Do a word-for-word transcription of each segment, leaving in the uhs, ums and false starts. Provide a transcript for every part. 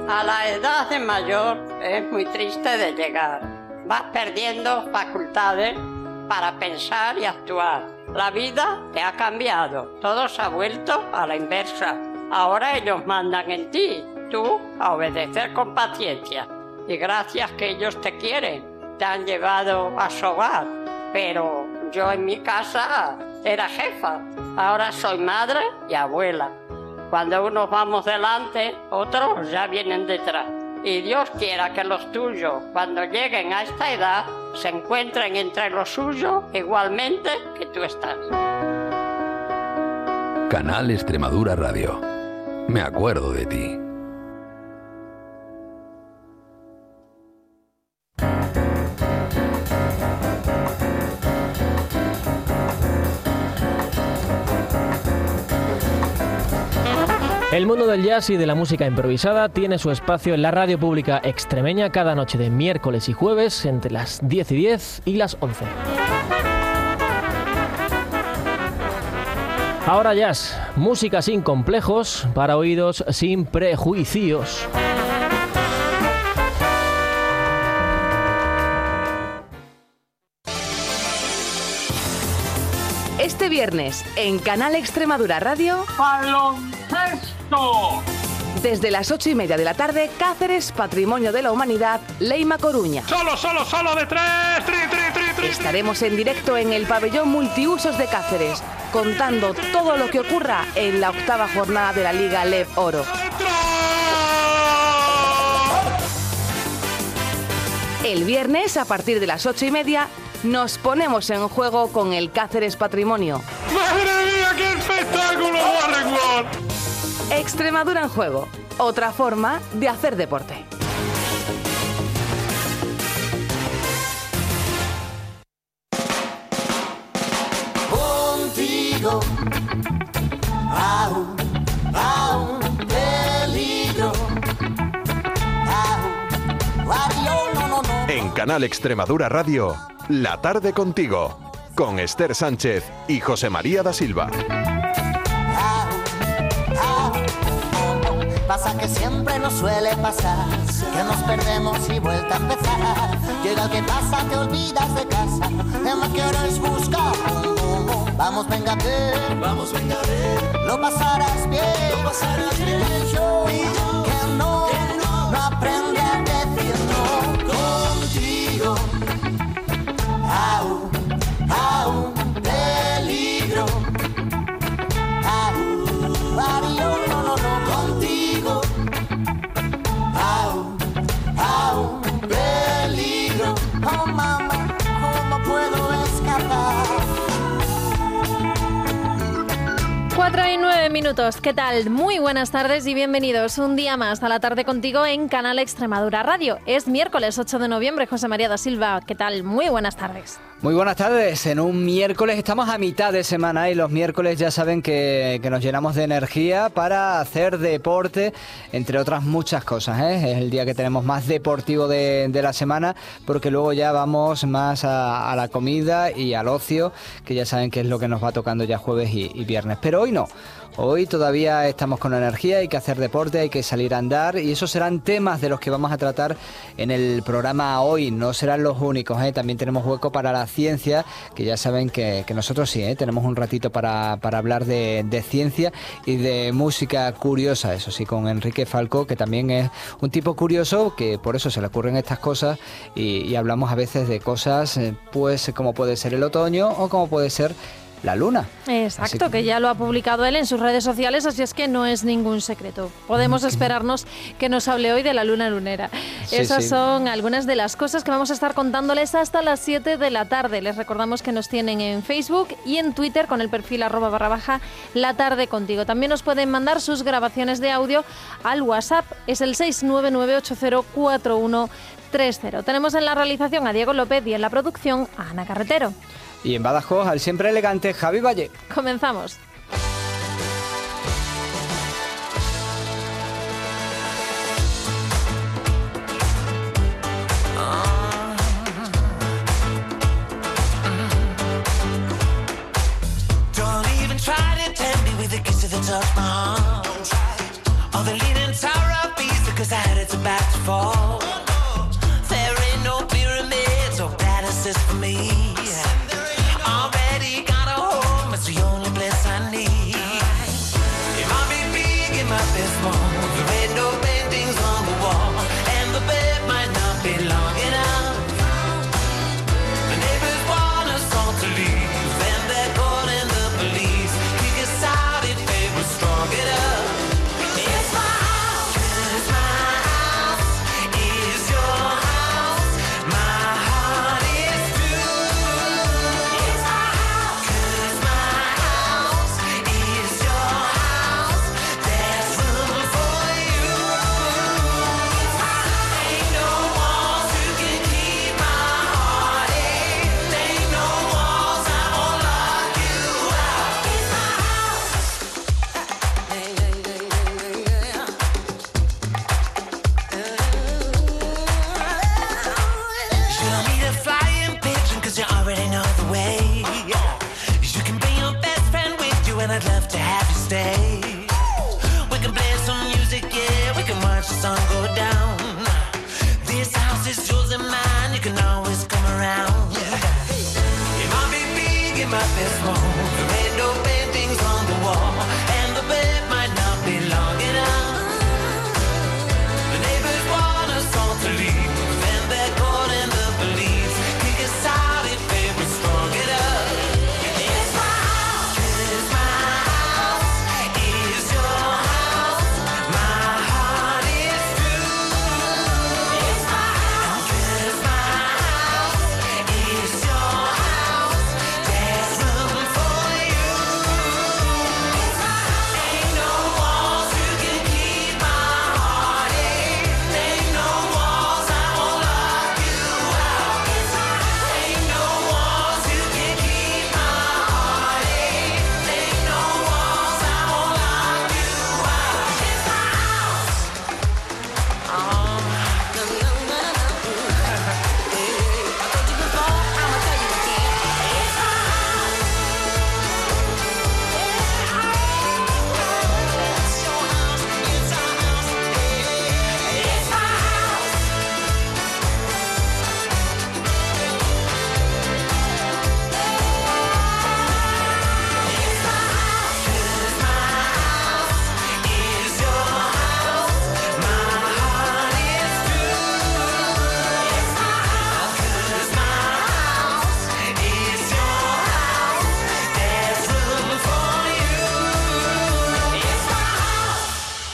A la edad de mayor es muy triste de llegar. Vas perdiendo facultades para pensar y actuar. La vida te ha cambiado. Todo se ha vuelto a la inversa. Ahora ellos mandan en ti. Tú a obedecer con paciencia. Y gracias que ellos te quieren, te han llevado a su hogar. Pero yo en mi casa era jefa. Ahora soy madre y abuela. Cuando unos vamos delante, otros ya vienen detrás. Y Dios quiera que los tuyos, cuando lleguen a esta edad, se encuentren entre los suyos igualmente que tú estás. Canal Extremadura Radio. Me acuerdo de ti. El mundo del jazz y de la música improvisada tiene su espacio en la radio pública extremeña cada noche de miércoles y jueves entre las diez y diez y las once. Ahora jazz, música sin complejos, para oídos sin prejuicios. Este viernes, en Canal Extremadura Radio, ¡baloncesto! Desde las ocho y media de la tarde, Cáceres, Patrimonio de la Humanidad, Leima Coruña. ¡Solo, solo, solo de tres! ¡Tri, tri, tri, tri! Estaremos en directo en el pabellón multiusos de Cáceres, contando todo lo que ocurra en la octava jornada de la Liga L E V Oro. El viernes, a partir de las ocho y media, nos ponemos en juego con el Cáceres Patrimonio. ¡Madre mía, qué espectáculo, Warren! Extremadura en juego, otra forma de hacer deporte. Contigo, aún, aún peligro, aún, adiós, no, no, no. En Canal Extremadura Radio, La Tarde Contigo, con Esther Sánchez y José María da Silva. Pasa que siempre nos suele pasar, que nos perdemos y vuelta a empezar. Llega el que pasa, te olvidas de casa, además que ahora es buscar. Vamos, venga a ver, vamos, venga a ver, lo pasarás bien, lo pasarás bien. Y yo, y yo que no, que no, no aprende a decir no contigo. Aún, aún peligro, aún, adiós, no, no, no contigo. Aún, aún peligro, oh mamá, ¿cómo puedo escapar? cuatro y nueve minutos, ¿qué tal? Muy buenas tardes y bienvenidos un día más a La Tarde Contigo en Canal Extremadura Radio. Es miércoles ocho de noviembre, José María da Silva, ¿qué tal? Muy buenas tardes. Muy buenas tardes, en un miércoles, estamos a mitad de semana y los miércoles ya saben que, que nos llenamos de energía para hacer deporte, entre otras muchas cosas, ¿eh? Es el día que tenemos más deportivo de, de la semana, porque luego ya vamos más a, a la comida y al ocio, que ya saben que es lo que nos va tocando ya jueves y, y viernes, pero hoy no. Hoy todavía estamos con energía, hay que hacer deporte, hay que salir a andar y esos serán temas de los que vamos a tratar en el programa hoy. No serán los únicos, ¿eh? También tenemos hueco para la ciencia, que ya saben que, que nosotros sí, ¿eh? Tenemos un ratito para, para hablar de, de ciencia y de música curiosa, eso sí, con Enrique Falcó, que también es un tipo curioso, que por eso se le ocurren estas cosas y, y hablamos a veces de cosas, pues como puede ser el otoño o como puede ser la luna. Exacto, que... que ya lo ha publicado él en sus redes sociales, así es que no es ningún secreto. Podemos esperarnos que nos hable hoy de la luna lunera. Sí, Esas sí. son algunas de las cosas que vamos a estar contándoles hasta las siete de la tarde. Les recordamos que nos tienen en Facebook y en Twitter con el perfil arroba barra baja La Tarde Contigo. También nos pueden mandar sus grabaciones de audio al WhatsApp, es el seis nueve nueve ocho cero cuatro uno tres cero. Tenemos en la realización a Diego López y en la producción a Ana Carretero. Y en Badajoz, al siempre elegante Javi Valle. Comenzamos. Don't even try to tempt me with a kiss of the touch my heart. Oh, the leaning tower of Pisa cause I heard it's about to fall. There ain't no pyramids or palaces for me. Already got a home, it's the only place I need. It might be big, it might be small. There ain't no paintings on the wall, and the bed might not be long enough. The neighbors want us all to leave, and they're calling the police. Kick us out if they were strong enough. It's my house, it's my house, it's your house, my heart is true. It's my house, it's my house, it's your house, there's room for you. It's my house. Ain't no walls you can keep my heart in. Ain't no walls, I won't lock you out. It's my house. Yeah, yeah, yeah, yeah, yeah. You don't need a flying pigeon, cause you already know the way. You can bring your best friend with you, and I'd love to have you stay. We can play some music, yeah, we can watch the sun go down. This house is yours and mine, you can always come around. It might be big, it might be small. There ain't no paintings on the wall, and the bed might not be long enough. The neighbors want us all to leave, and they're calling the police. Kick us out if they were strong enough. It's my house, it's my house, it's your house, my heart is true. It's my house, it's my house, it's your house, there's room for you. It's my house. Ain't no walls you can keep my heart in. Ain't no walls, I won't lock you out. It's my house. Ain't no walls you can keep my heart in. Ain't no walls, I won't lock you out. It's my house. Oh, no, no, no, no. I told you before, I'ma tell you again. It's my house. It's your house, it's our house. It's my house. It's my house, it's my house, it's your house, my heart is true. It's my house, it's my house, it's your house, there's room for you. It's my house.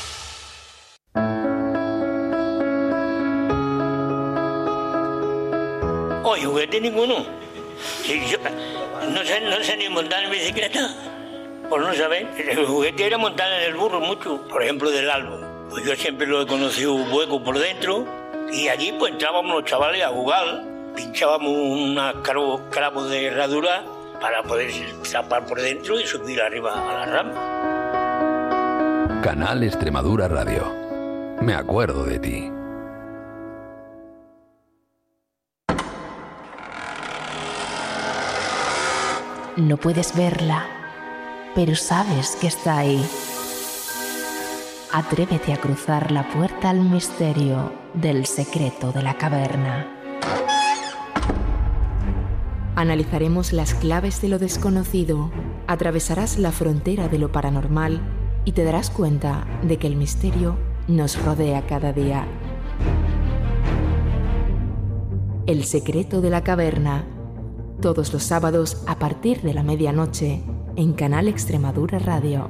Oye, juguete ninguno. Sí, yo no sé, no sé ni montar en bicicleta. Por no saber, el juguete era montar en el burro mucho. Por ejemplo, del árbol. Pues yo siempre lo he conocido hueco por dentro. Y allí pues entrábamos los chavales a jugar. Pinchábamos unos clavos de herradura para poder zapar por dentro y subir arriba a la rama. Canal Extremadura Radio. Me acuerdo de ti. No puedes verla, pero sabes que está ahí. Atrévete a cruzar la puerta al misterio del secreto de la caverna. Analizaremos las claves de lo desconocido, atravesarás la frontera de lo paranormal y te darás cuenta de que el misterio nos rodea cada día. El secreto de la caverna, todos los sábados a partir de la medianoche en Canal Extremadura Radio.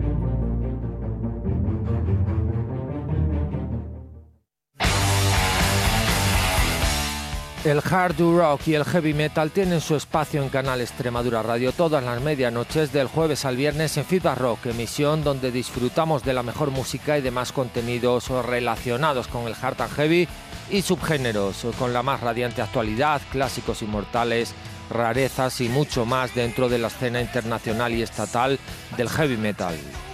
El hard rock y el heavy metal tienen su espacio en Canal Extremadura Radio todas las medianoches del jueves al viernes en Feedback Rock, emisión donde disfrutamos de la mejor música y demás contenidos relacionados con el hard and heavy y subgéneros, con la más radiante actualidad, clásicos inmortales, rarezas y mucho más dentro de la escena internacional y estatal del heavy metal.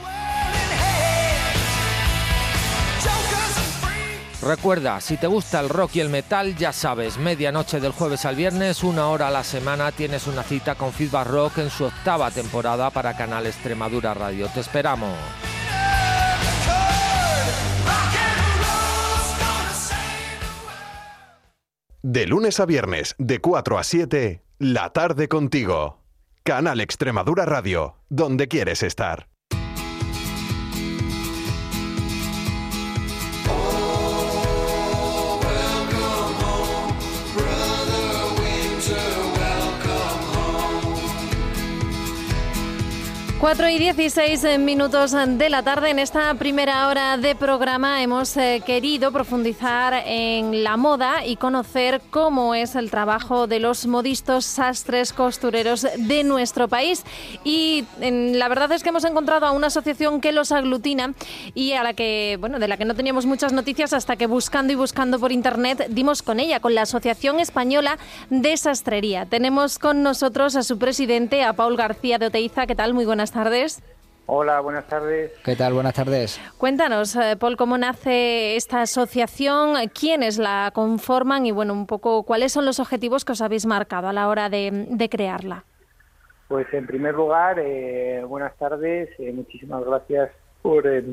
Recuerda, si te gusta el rock y el metal, ya sabes, medianoche del jueves al viernes, una hora a la semana, tienes una cita con Feedback Rock en su octava temporada para Canal Extremadura Radio. Te esperamos. De lunes a viernes, de cuatro a siete, La Tarde contigo. Canal Extremadura Radio, donde quieres estar. cuatro y dieciséis minutos de la tarde. En esta primera hora de programa hemos eh, querido profundizar en la moda y conocer cómo es el trabajo de los modistas, sastres, costureros de nuestro país. Y en, la verdad es que hemos encontrado a una asociación que los aglutina y a la que, bueno, de la que no teníamos muchas noticias hasta que buscando y buscando por internet dimos con ella, con la Asociación Española de Sastrería. Tenemos con nosotros a su presidente, a Paul García de Oteiza. ¿Qué tal? Muy buenas tardes. Hola, buenas tardes. ¿Qué tal? Buenas tardes. Cuéntanos, Paul, cómo nace esta asociación, quiénes la conforman y, bueno, un poco cuáles son los objetivos que os habéis marcado a la hora de, de crearla. Pues, en primer lugar, eh, buenas tardes. Eh, muchísimas gracias por, eh,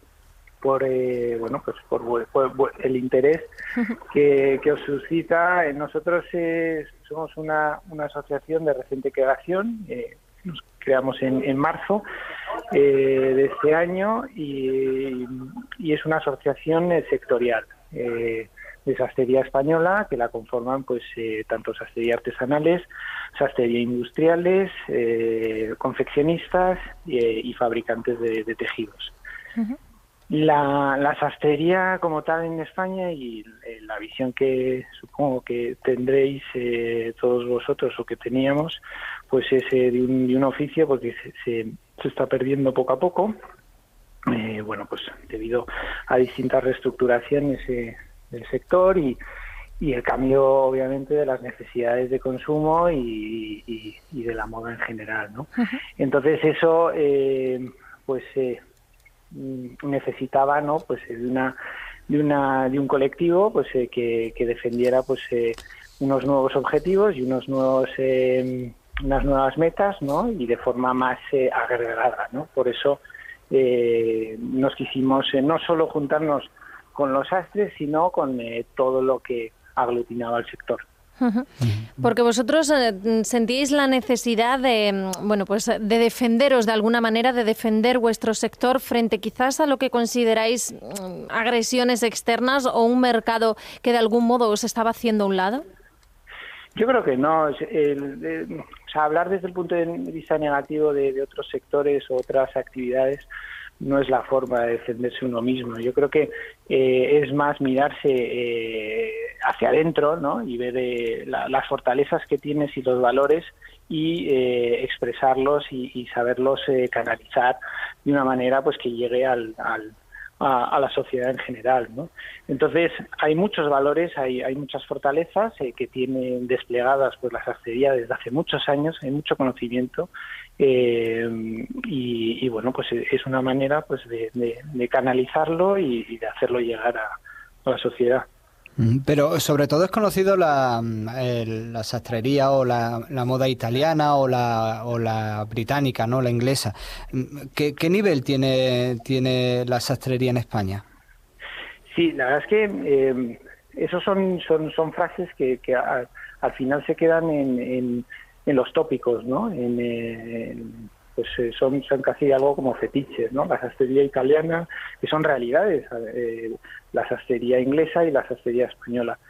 por eh, bueno, pues por, por, por el interés que, que os suscita. Nosotros eh, somos una, una asociación de reciente creación. Eh, nos creamos en, en marzo eh, de este año y, y es una asociación eh, sectorial eh, de sastrería española que la conforman pues eh, tanto sastrería artesanales, sastrería industriales, eh, confeccionistas eh, y fabricantes de, de tejidos. Uh-huh. La, la sastrería como tal en España y eh, la visión que supongo que tendréis eh, todos vosotros o que teníamos, pues es eh, de, un, de un oficio porque se, se, se está perdiendo poco a poco, eh, bueno, pues debido a distintas reestructuraciones eh, del sector y, y el cambio obviamente de las necesidades de consumo y, y, y de la moda en general, ¿no? Uh-huh. Entonces eso, eh, pues... Eh, necesitaba no pues de una de una de un colectivo pues eh, que, que defendiera pues eh, unos nuevos objetivos y unos nuevos eh, unas nuevas metas, ¿no? Y de forma más eh, agregada, ¿no? Por eso eh, nos quisimos eh, no solo juntarnos con los sastres, sino con eh, todo lo que aglutinaba el sector. Uh-huh. Porque vosotros eh, sentíais la necesidad de, bueno, pues de defenderos de alguna manera, de defender vuestro sector frente quizás a lo que consideráis mm, agresiones externas o un mercado que de algún modo os estaba haciendo a un lado. Yo creo que no. El, el, o sea, hablar desde el punto de vista negativo de, de otros sectores o otras actividades no es la forma de defenderse uno mismo. Yo creo que eh, es más mirarse eh, hacia adentro, ¿no? Y ver eh, la, las fortalezas que tienes y los valores y eh, expresarlos y, y saberlos eh, canalizar de una manera pues que llegue al, al a, a la sociedad en general, ¿no? Entonces hay muchos valores, hay, hay muchas fortalezas eh, que tienen desplegadas pues la sastrería desde hace muchos años, hay mucho conocimiento. Eh, y, y bueno, pues es una manera pues de, de, de canalizarlo y, y de hacerlo llegar a, a la sociedad. Pero sobre todo es conocido la, el, la sastrería o la, la moda italiana o la, o la británica, ¿no? La inglesa. ¿Qué, qué nivel tiene, tiene la sastrería en España? Sí, la verdad es que eh, esos son, son, son frases que, que a, al final se quedan en... en en los tópicos, ¿no? En, en, pues son, son casi algo como fetiches, ¿no? La sastrería italiana, que son realidades, eh, la sastrería inglesa y la sastrería española.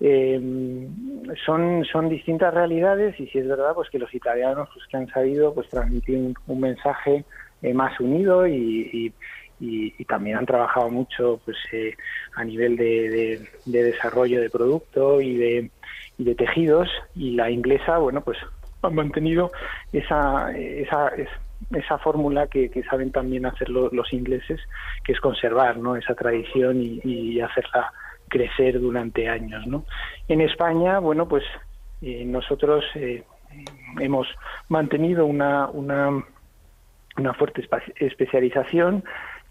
Eh, son, son distintas realidades y sí es verdad pues que los italianos pues que han sabido pues transmitir un, un mensaje eh, más unido y, y, y, y también han trabajado mucho pues eh, a nivel de, de, de desarrollo de producto y de, y de tejidos, y la inglesa, bueno, pues han mantenido esa esa esa fórmula que, que saben también hacer lo, los ingleses, que es conservar, ¿no? Esa tradición y, y hacerla crecer durante años, ¿no? En España, bueno, pues eh, nosotros eh, hemos mantenido una una una fuerte especialización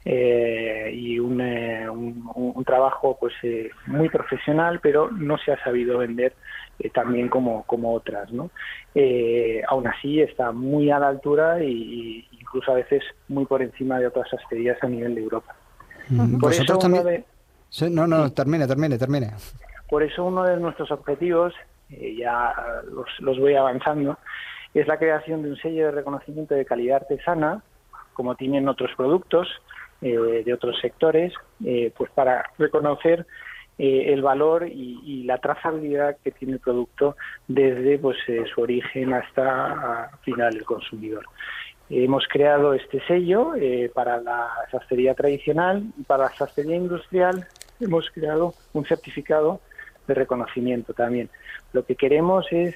eh, y un, eh, un, un trabajo pues eh, muy profesional, pero no se ha sabido vender eh, también como, como otras, ¿no? Eh, aún así está muy a la altura y, y incluso a veces muy por encima de otras sastrerías a nivel de Europa. Mm, por eso también... de... sí, no, no, termine, termine, termine. Por eso uno de nuestros objetivos, eh, ya los, los voy avanzando, es la creación de un sello de reconocimiento de calidad artesana, como tienen otros productos eh, de otros sectores, eh, pues para reconocer eh, el valor y, y la trazabilidad que tiene el producto desde pues eh, su origen hasta al final el consumidor. Hemos creado este sello eh, para la sastrería tradicional y para la sastrería industrial hemos creado un certificado de reconocimiento también. Lo que queremos es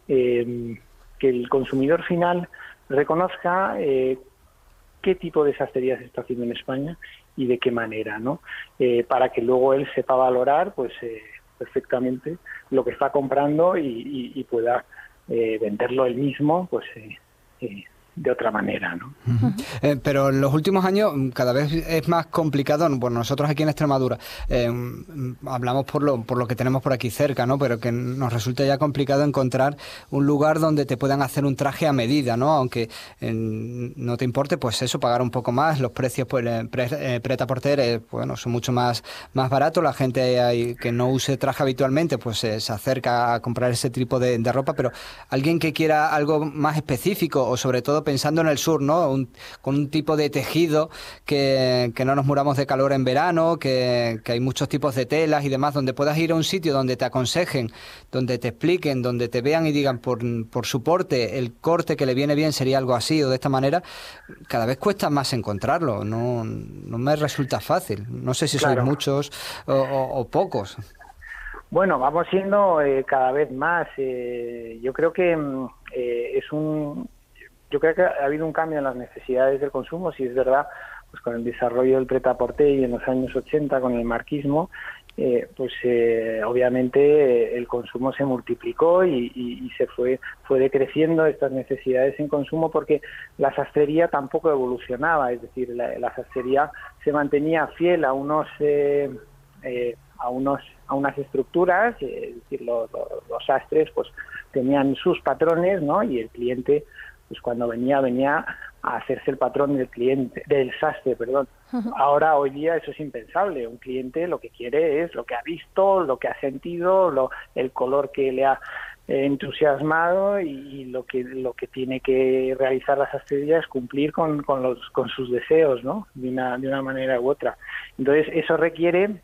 eh, que el consumidor final reconozca eh, qué tipo de sastrería se está haciendo en España y de qué manera, ¿no? Eh, para que luego él sepa valorar pues eh, perfectamente lo que está comprando y, y, y pueda eh, venderlo él mismo pues eh, eh, de otra manera, ¿no? Uh-huh. Eh, pero en los últimos años cada vez es más complicado, bueno, nosotros aquí en Extremadura eh, hablamos por lo por lo que tenemos por aquí cerca, ¿no? Pero que nos resulta ya complicado encontrar un lugar donde te puedan hacer un traje a medida, ¿no? Aunque eh, no te importe, pues eso, pagar un poco más, los precios pues eh, pre, eh, pret-a-porter, eh, bueno, son mucho más más baratos, la gente ahí que no use traje habitualmente, pues eh, se acerca a comprar ese tipo de, de ropa, pero alguien que quiera algo más específico o sobre todo pensando en el sur, ¿no? Un, con un tipo de tejido que, que no nos muramos de calor en verano, que, que hay muchos tipos de telas y demás, donde puedas ir a un sitio donde te aconsejen, donde te expliquen, donde te vean y digan por, por su porte, el corte que le viene bien sería algo así o de esta manera, cada vez cuesta más encontrarlo, no, no me resulta fácil. No sé si claro. sois muchos o, o, o pocos. Bueno, vamos siendo eh, cada vez más. Eh, yo creo que eh, es un... Yo creo que ha habido un cambio en las necesidades del consumo, si es verdad, pues con el desarrollo del pret-a-porter y en los años ochenta con el marquismo, eh, pues eh, obviamente eh, el consumo se multiplicó y, y, y se fue fue decreciendo estas necesidades en consumo porque la sastrería tampoco evolucionaba, es decir, la, la sastrería se mantenía fiel a unos eh, eh, a unos a unas estructuras, eh, es decir, los, los, los sastres pues tenían sus patrones, ¿no? Y el cliente pues cuando venía, venía a hacerse el patrón del cliente, del sastre, perdón. Uh-huh. Ahora, hoy día, eso es impensable. Un cliente lo que quiere es lo que ha visto, lo que ha sentido, lo, el color que le ha eh, entusiasmado y, y lo que lo que tiene que realizar la sastrería es cumplir con, con, los, con sus deseos, ¿no? De una, de una manera u otra. Entonces, eso requiere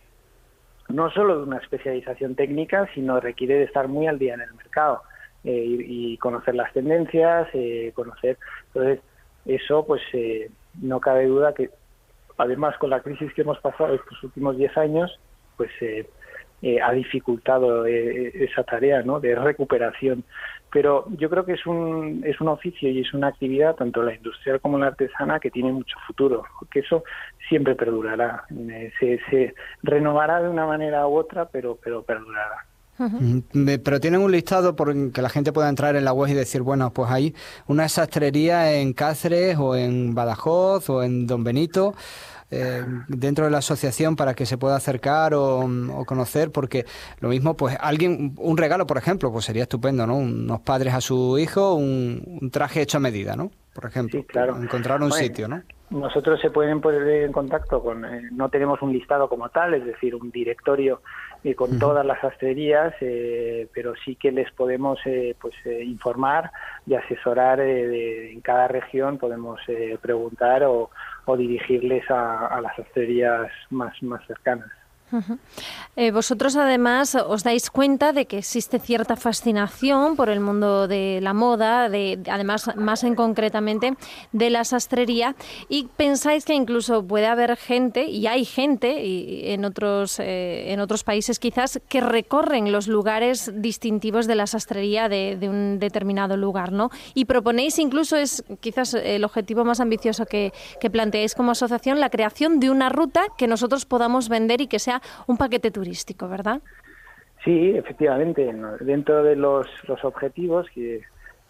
no solo de una especialización técnica, sino requiere de estar muy al día en el mercado. Eh, y, y conocer las tendencias, eh, conocer, entonces eso pues eh, no cabe duda que además con la crisis que hemos pasado estos últimos diez años pues eh, eh, ha dificultado eh, esa tarea, ¿no? De recuperación, pero yo creo que es un es un oficio y es una actividad tanto la industrial como la artesana que tiene mucho futuro, porque eso siempre perdurará, eh, se, se renovará de una manera u otra, pero pero perdurará. Uh-huh. Pero tienen un listado por que la gente pueda entrar en la web y decir, bueno, pues hay una sastrería en Cáceres o en Badajoz o en Don Benito, eh, dentro de la asociación para que se pueda acercar o, o conocer, porque lo mismo, pues alguien, un regalo, por ejemplo, pues sería estupendo, ¿no? Unos padres a su hijo, un, un traje hecho a medida, ¿no? Por ejemplo, sí, claro. Encontrar un bueno, sitio, ¿no? Nosotros se pueden poner en contacto con, eh, no tenemos un listado como tal, es decir, un directorio eh, con uh-huh. todas las sastrerías, eh, pero sí que les podemos eh, pues eh, informar y asesorar eh, de, en cada región, podemos eh, preguntar o, o dirigirles a, a las sastrerías más, más cercanas. Uh-huh. Eh, vosotros además os dais cuenta de que existe cierta fascinación por el mundo de la moda, de, además más en concretamente de la sastrería, y pensáis que incluso puede haber gente, y hay gente y en otros eh, en otros países quizás, que recorren los lugares distintivos de la sastrería de, de un determinado lugar, ¿no? Y proponéis incluso, es quizás el objetivo más ambicioso que, que planteáis como asociación, la creación de una ruta que nosotros podamos vender y que sea un paquete turístico, ¿verdad? Sí, efectivamente. Dentro de los, los objetivos, que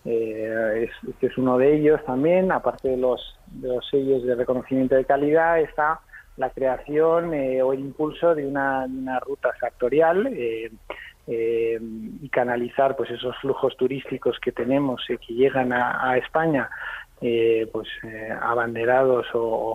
eh, es, este es uno de ellos también, aparte de los, de los sellos de reconocimiento de calidad, está la creación eh, o el impulso de una, de una ruta sectorial eh, eh, y canalizar pues esos flujos turísticos que tenemos y eh, que llegan a, a España, eh, pues eh, abanderados o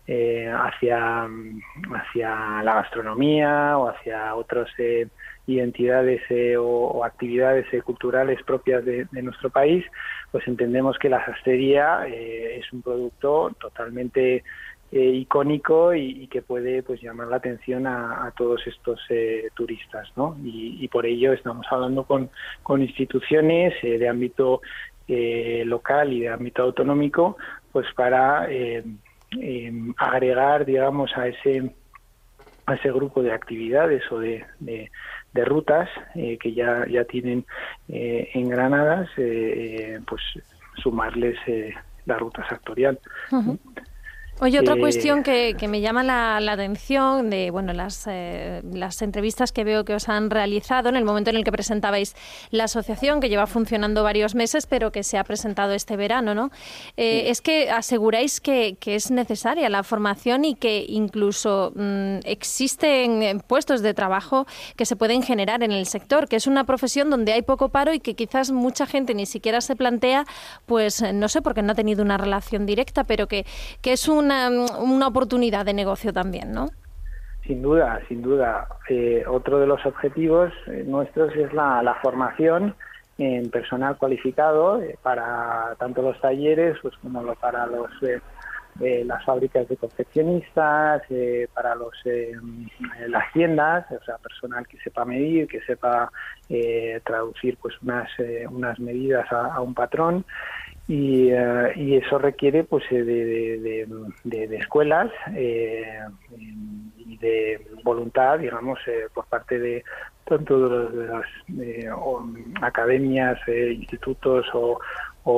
eh, hacia, hacia la gastronomía o hacia otras eh, identidades eh, o, o actividades eh, culturales propias de, de nuestro país, pues entendemos que la sastrería eh, es un producto totalmente eh, icónico y, y que puede pues llamar la atención a, a todos estos eh, turistas, ¿no? Y, y por ello estamos hablando con, con instituciones eh, de ámbito eh, local y de ámbito autonómico, pues para eh, eh, agregar, digamos, a ese a ese grupo de actividades o de, de, de rutas eh, que ya ya tienen eh, engranadas, eh, pues sumarles eh, la ruta sectorial. Uh-huh. Oye, otra Eh, cuestión que, que me llama la, la atención de bueno las, eh, las entrevistas que veo que os han realizado en el momento en el que presentabais la asociación, que lleva funcionando varios meses, pero que se ha presentado este verano, ¿no? Eh, sí. Es que aseguráis que, que es necesaria la formación y que incluso mmm, existen puestos de trabajo que se pueden generar en el sector, que es una profesión donde hay poco paro y que quizás mucha gente ni siquiera se plantea, pues no sé, porque no ha tenido una relación directa, pero que, que es un Una, una oportunidad de negocio también, ¿no? Sin duda, sin duda. Eh, otro de los objetivos eh, nuestros es la, la formación en personal cualificado eh, para tanto los talleres pues como lo, para los eh, eh, las fábricas de confeccionistas, eh, para los eh, las tiendas, o sea, personal que sepa medir, que sepa eh, traducir pues unas eh, unas medidas a, a un patrón. Y, uh, y eso requiere pues de, de, de, de, de escuelas eh, y de voluntad, digamos, eh, por parte de tanto de, los, de las eh, o, academias, eh, institutos o, o,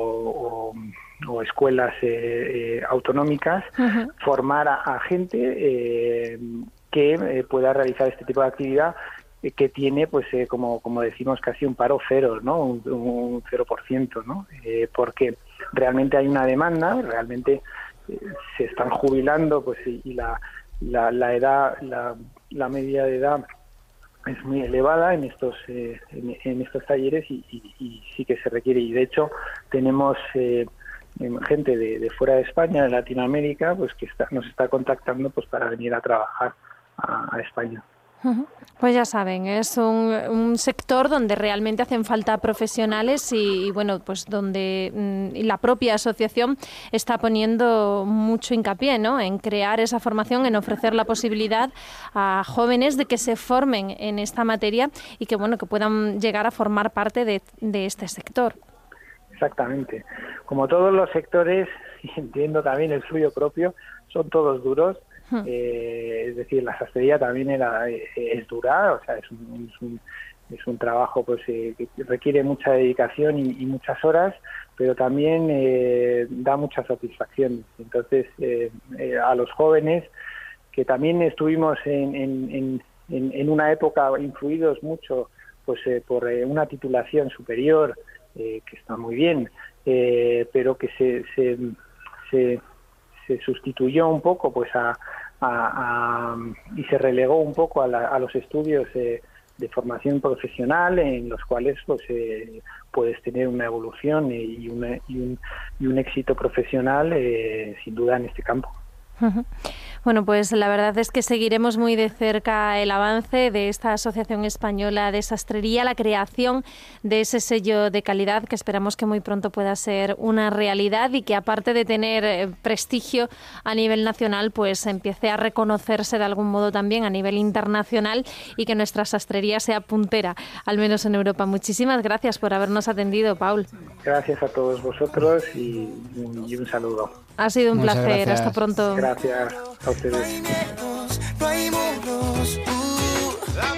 o, o escuelas eh, eh, autonómicas, uh-huh. formar a, a gente eh, que eh, pueda realizar este tipo de actividad, que tiene, pues eh, como como decimos, casi un paro cero, ¿no? Un, un cero por ciento, ¿no? Eh, porque realmente hay una demanda, realmente eh, se están jubilando, pues y, y la, la la edad, la, la media de edad es muy elevada en estos eh, en, en estos talleres y, y, y sí que se requiere. Y de hecho tenemos eh, gente de, de fuera de España, de Latinoamérica, pues que está, nos está contactando pues para venir a trabajar a, a España. Pues ya saben, es un, un sector donde realmente hacen falta profesionales y, y bueno, pues donde mm, la propia asociación está poniendo mucho hincapié, ¿no? En crear esa formación, en ofrecer la posibilidad a jóvenes de que se formen en esta materia y que bueno que puedan llegar a formar parte de, de este sector. Exactamente. Como todos los sectores, y entiendo también el suyo propio, son todos duros. Eh, es decir, la sastrería también era, eh, es dura, o sea, es un, es un, es un trabajo pues eh, que requiere mucha dedicación y, y muchas horas, pero también eh, da mucha satisfacción. Entonces, eh, eh, a los jóvenes, que también estuvimos en, en, en, en una época influidos mucho pues eh, por eh, una titulación superior, eh, que está muy bien, eh, pero que se, se, se, se sustituyó un poco pues a A, a, y se relegó un poco a, la, a los estudios eh, de formación profesional, en los cuales pues eh, puedes tener una evolución y, una, y, un, y un éxito profesional eh, sin duda en este campo. Uh-huh. Bueno, pues la verdad es que seguiremos muy de cerca el avance de esta Asociación Española de Sastrería, la creación de ese sello de calidad que esperamos que muy pronto pueda ser una realidad y que aparte de tener prestigio a nivel nacional, pues empiece a reconocerse de algún modo también a nivel internacional y que nuestra sastrería sea puntera, al menos en Europa. Muchísimas gracias por habernos atendido, Paul. Gracias a todos vosotros y, y un saludo. Ha sido un Muchas placer. gracias. Hasta pronto. Gracias a ustedes. No hay muros, uh.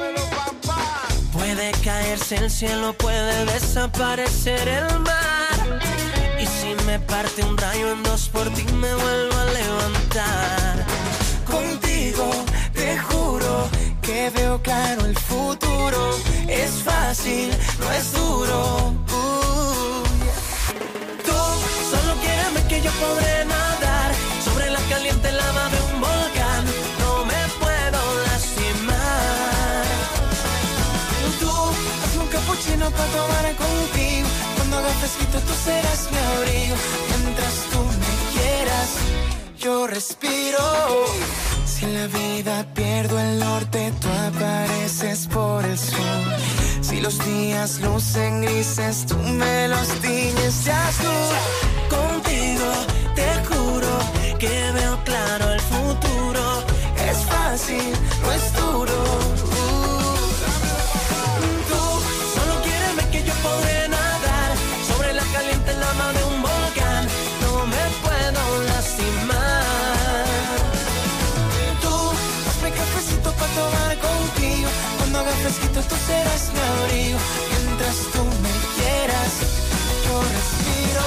Puede caerse el cielo, puede desaparecer el mar. Y si me parte un rayo en dos, por ti me vuelvo a levantar. Contigo te juro que veo claro el futuro. Es fácil, no es duro. Uh. Tú solo quieres que yo podré nadar sobre la caliente lava de un volcán. No me puedo lastimar. Tú hazme un capuchino para tomar contigo. Cuando haga fresquito tú serás mi abrigo. Mientras tú me quieras, yo respiro. Si en la vida pierdo el norte, tú apareces por el sur. Si los días lucen grises, tú me los tiñes de azul. Contigo te juro que veo claro el futuro. Es fácil, no es duro. Uh. Tú solo quieres ver que yo podré nadar sobre la caliente lama de un volcán. No me puedo lastimar. Tú hazme cafecito para tomar contigo. Cuando haga fresquito tú serás mi abrigo. Mientras tú me quieras, yo respiro.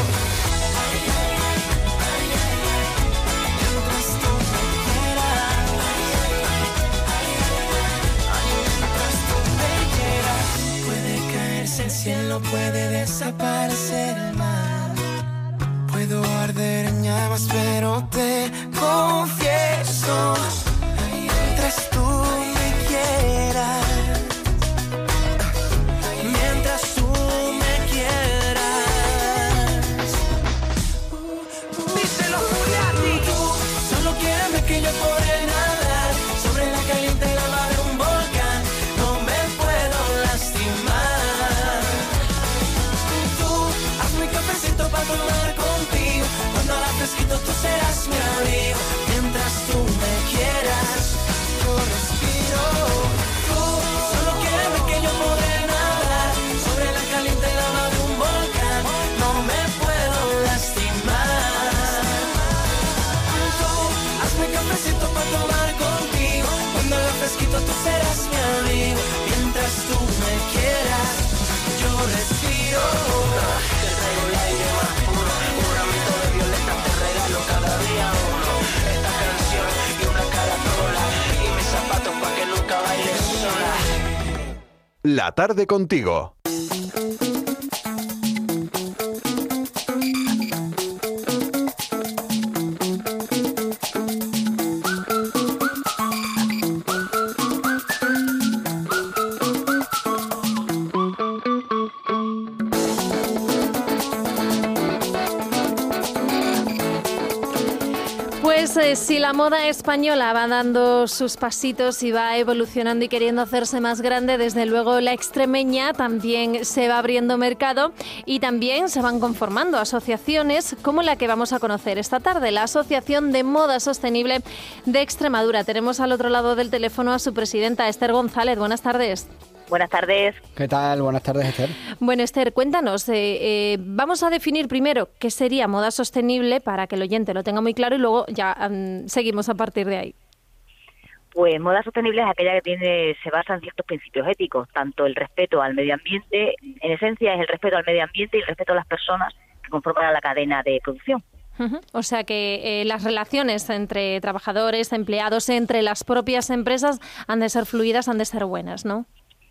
El cielo puede desaparecer el mar. Puedo arder en llamas, pero te confieso, mientras tú me quieras, mientras tú me quieras. Díselo, Julián. Tú solo quieres ver que yo podré nadar sobre la caliente lava de un volcán. No me puedo lastimar. Para tomar contigo, cuando haga fresquito tú serás mi abrigo. Mientras tú me quieras, yo respiro. Tú solo quieres ver que yo podré nadar sobre la caliente lava de un volcán. No me puedo lastimar. Tú hazme cafecito para tomar contigo, cuando haga fresquito tú serás mi abrigo. Mientras tú me quieras, yo respiro. La tarde contigo. Pues eh, si la moda española va dando sus pasitos y va evolucionando y queriendo hacerse más grande, desde luego la extremeña también se va abriendo mercado y también se van conformando asociaciones como la que vamos a conocer esta tarde, la Asociación de Moda Sostenible de Extremadura. Tenemos al otro lado del teléfono a su presidenta, Esther González. Buenas tardes. Buenas tardes. ¿Qué tal? Buenas tardes, Esther. Bueno, Esther, cuéntanos, eh, eh, vamos a definir primero qué sería moda sostenible para que el oyente lo tenga muy claro y luego ya um, seguimos a partir de ahí. Pues moda sostenible es aquella que tiene, se basa en ciertos principios éticos, tanto el respeto al medio ambiente, en esencia es el respeto al medio ambiente y el respeto a las personas que conforman la cadena de producción. Uh-huh. O sea que eh, las relaciones entre trabajadores, empleados, entre las propias empresas han de ser fluidas, han de ser buenas, ¿no?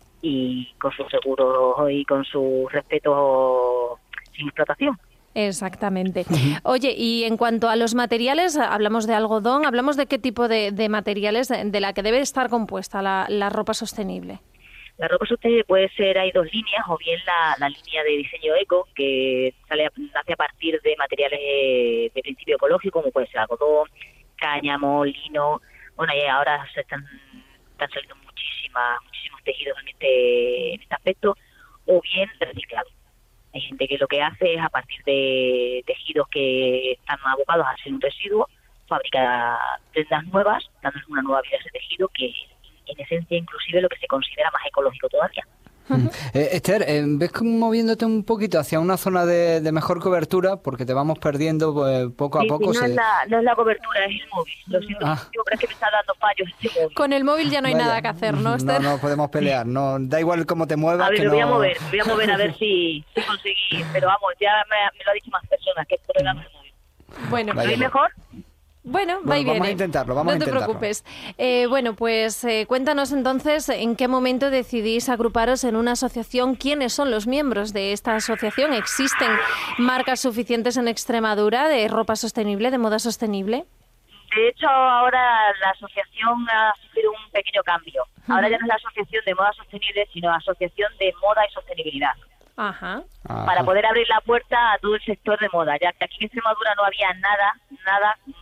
Y con su seguro y con su respeto sin explotación. Exactamente. Oye, y en cuanto a los materiales, hablamos de algodón, hablamos de qué tipo de, de materiales de la que debe estar compuesta la, la ropa sostenible. La ropa sostenible puede ser, hay dos líneas, o bien la, la línea de diseño eco, que sale nace a partir de materiales de, de principio ecológico, como puede ser algodón, cáñamo, lino. Bueno, y ahora se están, están saliendo muchísimas, muchísimos tejidos en este, en este aspecto, o bien reciclado. Hay gente que lo que hace es, a partir de tejidos que están abocados a ser un residuo, fabrica prendas nuevas, dándoles una nueva vida a ese tejido, que en esencia inclusive lo que se considera más ecológico todavía. Uh-huh. Eh, Esther, eh, ¿ves como moviéndote un poquito hacia una zona de, de mejor cobertura? Porque te vamos perdiendo pues, poco a sí, poco. Sí, no, se... es la, no es la cobertura, es el móvil. Lo siento, ah. pero es que me está dando fallos este móvil. Con el móvil ya no hay Vaya. nada que hacer, ¿no, Esther? No, no podemos pelear. No, da igual cómo te muevas. A ver, que me voy no... a mover, me voy a mover a ver si, si conseguí. Pero vamos, ya me, me lo han dicho más personas, que es por el lado del móvil. Bueno, ¿me oís mejor? Bueno, bueno va y viene. Vamos a intentarlo, vamos no a intentarlo. te preocupes. Eh, bueno, pues eh, cuéntanos entonces en qué momento decidís agruparos en una asociación. ¿Quiénes son los miembros de esta asociación? ¿Existen marcas suficientes en Extremadura de ropa sostenible, de moda sostenible? De hecho, ahora la asociación ha sufrido un pequeño cambio. Ahora ya no es la asociación de moda sostenible, sino la asociación de moda y sostenibilidad. Ajá. Para poder abrir la puerta a todo el sector de moda, ya que aquí en Extremadura no había nada, nada,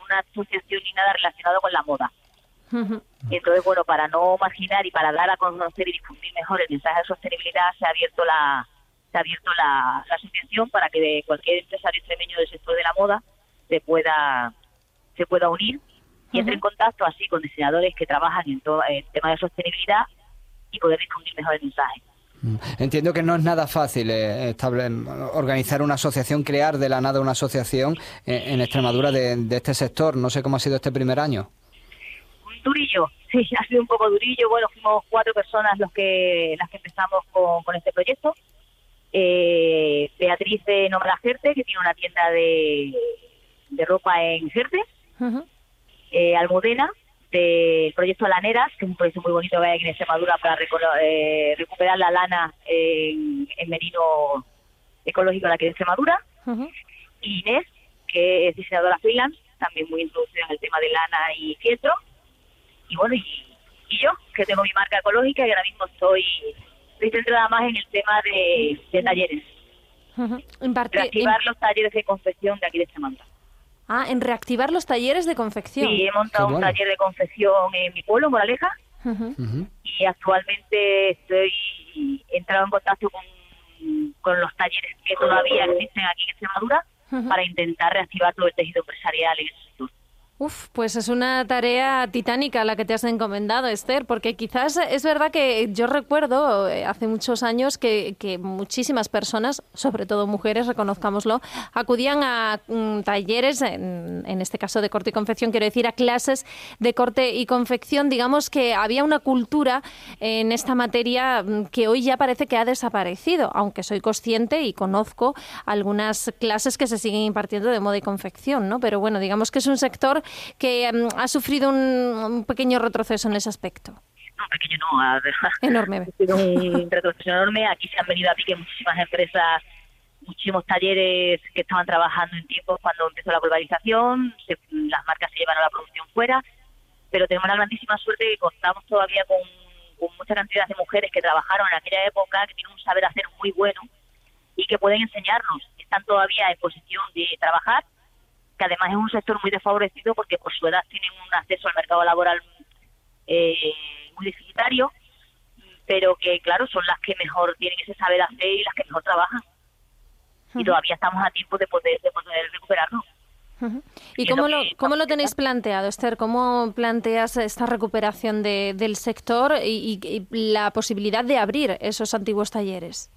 una asociación ni nada relacionado con la moda. Y entonces, bueno, para no marginar y para dar a conocer y difundir mejor el mensaje de sostenibilidad, se ha abierto la se ha abierto la, la asociación para que de cualquier empresario extremeño del sector de la moda se pueda se pueda unir y entre en contacto así con diseñadores que trabajan en todo el tema de sostenibilidad y poder difundir mejor el mensaje. Entiendo que no es nada fácil eh, estable, organizar una asociación, crear de la nada una asociación eh, en Extremadura de, de este sector. No sé cómo ha sido este primer año. Durillo, sí, ha sido un poco durillo. Bueno, fuimos cuatro personas los que las que empezamos con, con este proyecto. Eh, Beatriz de Nómada Jerte, que tiene una tienda de, de ropa en Jerte. Uh-huh. eh, Almudena, del proyecto Laneras, que es un proyecto muy bonito que hay aquí en Extremadura para reco- eh, recuperar la lana en, en merino ecológico de aquí de Extremadura. Uh-huh. Y Inés, que es diseñadora freelance, también muy introducida en el tema de lana y fieltro. Y bueno, y, y yo, que tengo mi marca ecológica y ahora mismo estoy, estoy centrada más en el tema de, de talleres. Uh-huh. Imparti- Reactivar in... los talleres de confección de aquí de Extremadura. Ah, en reactivar los talleres de confección. Sí, he montado Qué un bueno. taller de confección en mi pueblo, Moraleja, uh-huh. Uh-huh. y actualmente estoy entrado en contacto con, con los talleres que todavía existen aquí en Extremadura uh-huh. para intentar reactivar todo el tejido empresarial en ese sector. Uf, pues es una tarea titánica la que te has encomendado, Esther, porque quizás es verdad que yo recuerdo eh, hace muchos años que, que muchísimas personas, sobre todo mujeres, reconozcámoslo, acudían a mm, talleres, en, en este caso de corte y confección, quiero decir, a clases de corte y confección. Digamos que había una cultura en esta materia mm, que hoy ya parece que ha desaparecido, aunque soy consciente y conozco algunas clases que se siguen impartiendo de moda y confección, ¿no? Pero bueno, digamos que es un sector que um, ha sufrido un, un pequeño retroceso en ese aspecto. No, pequeño no, ha enorme. Ha sido un retroceso enorme. Aquí se han venido a pique muchísimas empresas, muchísimos talleres que estaban trabajando en tiempos cuando empezó la globalización, se, las marcas se llevan a la producción fuera, pero tenemos la grandísima suerte que contamos todavía con, con mucha cantidad de mujeres que trabajaron en aquella época, que tienen un saber hacer muy bueno y que pueden enseñarnos, están todavía en posición de trabajar, que además es un sector muy desfavorecido porque por su edad tienen un acceso al mercado laboral eh, muy deficitario, pero que claro, son las que mejor tienen ese saber hacer y las que mejor trabajan. Uh-huh. Y todavía estamos a tiempo de poder, de poder recuperarnos. Uh-huh. ¿Y cómo lo, cómo lo tenéis planteado, Esther? ¿Cómo planteas esta recuperación de, del sector y, y, y la posibilidad de abrir esos antiguos talleres?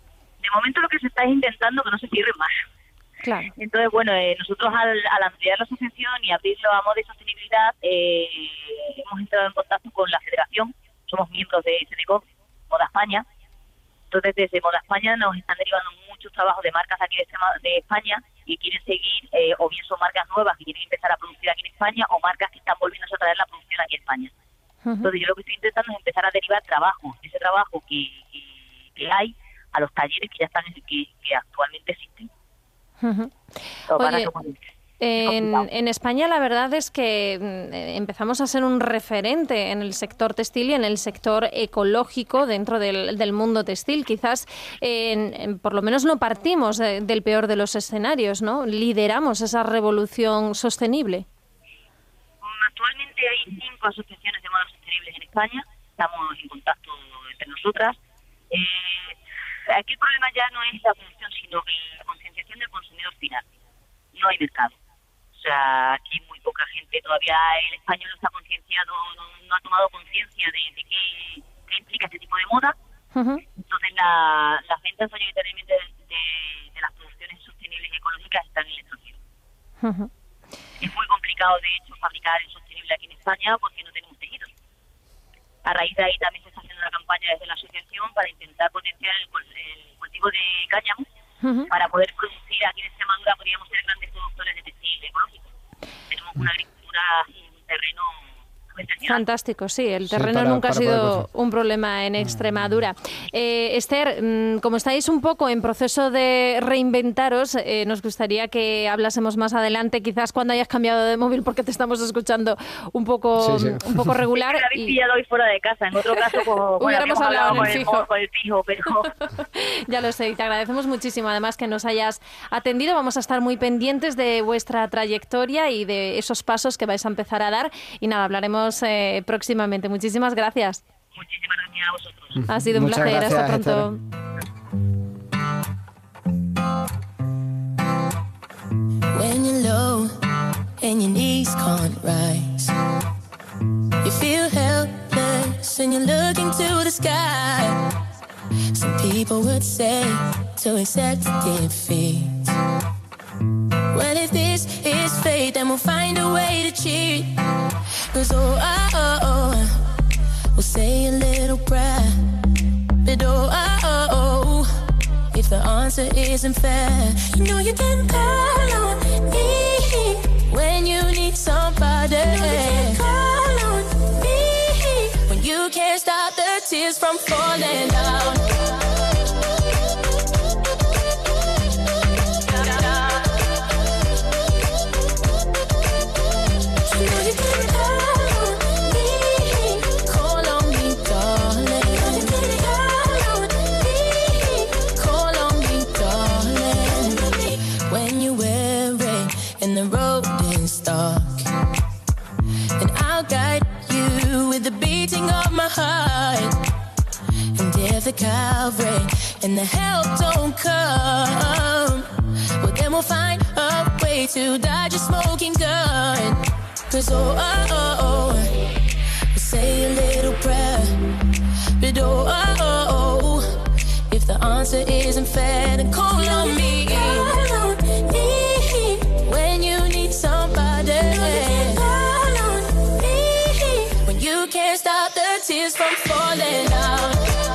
De momento lo que se está es intentando que no se cierren más. Claro. Entonces, bueno, eh, nosotros al, al ampliar la asociación y abrirlo a moda y sostenibilidad, eh, hemos entrado en contacto con la federación, somos miembros de SEDECO, Moda España. Entonces, desde Moda España nos están derivando muchos trabajos de marcas aquí de, de España y quieren seguir, eh, o bien son marcas nuevas que quieren empezar a producir aquí en España, o marcas que están volviendo a traer la producción aquí en España. Uh-huh. Entonces, yo lo que estoy intentando es empezar a derivar trabajo, ese trabajo que, que, que hay, a los talleres que ya están, que, que actualmente existen. Uh-huh. Oye, en, en España la verdad es que eh, empezamos a ser un referente en el sector textil y en el sector ecológico dentro del, del mundo textil. Quizás, eh, en, en, por lo menos no partimos de, del peor de los escenarios, ¿no? Lideramos esa revolución sostenible. Actualmente hay cinco asociaciones de moda sostenibles en España. Estamos en contacto entre nosotras. Eh, aquí el problema ya no es la producción, sino la concienciación del consumidor final. No hay mercado. O sea, aquí muy poca gente todavía, el español no está concienciado, no, no ha tomado conciencia de, de qué, qué implica este tipo de moda. Uh-huh. Entonces, la, las ventas mayoritariamente de, de, de las producciones sostenibles y ecológicas están en el extranjero. Uh-huh. Es muy complicado, de hecho, fabricar en sostenible aquí en España porque no tenemos tejidos. A raíz de ahí también se está haciendo una campaña desde la asociación para intentar potenciar el, el cultivo de cáñamo. Uh-huh. Para poder producir aquí en Extremadura podríamos ser grandes productores de textil ecológico. Tenemos una agricultura y un terreno Fantástico, sí, el terreno Sí, para- nunca ha para poder sido crecer. un problema en Extremadura. Eh, Esther, mm, como estáis un poco en proceso de reinventaros, eh, nos gustaría que hablásemos más adelante, quizás cuando hayas cambiado de móvil, porque te estamos escuchando un poco, Sí, sí. un poco regular. Me habéis pillado hoy fuera de casa. En otro caso, pues, bueno, Hubiéramos habíamos hablado en con el el, fijo. mo- con el fijo, pero Ya lo sé, y te agradecemos muchísimo además que nos hayas atendido. Vamos a estar muy pendientes de vuestra trayectoria y de esos pasos que vais a empezar a dar. Y nada, hablaremos eh, próximamente. Muchísimas gracias. muchísimas gracias a vosotros. Ha sido un Muchas placer. Hasta gracias, pronto. When you're low and your knees can't rise, you feel helpless and you're looking to the sky. Some people would say to accept defeat. Well, if this is fate, then we'll find a way to cheat. Cause oh, oh, oh, oh, we'll say a little prayer. But oh, oh, oh, oh, if the answer isn't fair, you know you can call on me when you need somebody. You know you can call on me when you can't stop the tears from falling down. You know you can call on me, call on me, darling. You can call on me, call on me, darling. When you're weary and the road is dark, and I'll guide you with the beating of my heart. And if the Calvary and the help don't come, well then we'll find a way to dodge a smoking gun. Cause oh, oh, oh, oh, we'll say a little prayer. But oh, oh, oh, oh, if the answer isn't fair, then call on me. Call on me when you need somebody. Call on me when you can't stop the tears from falling down.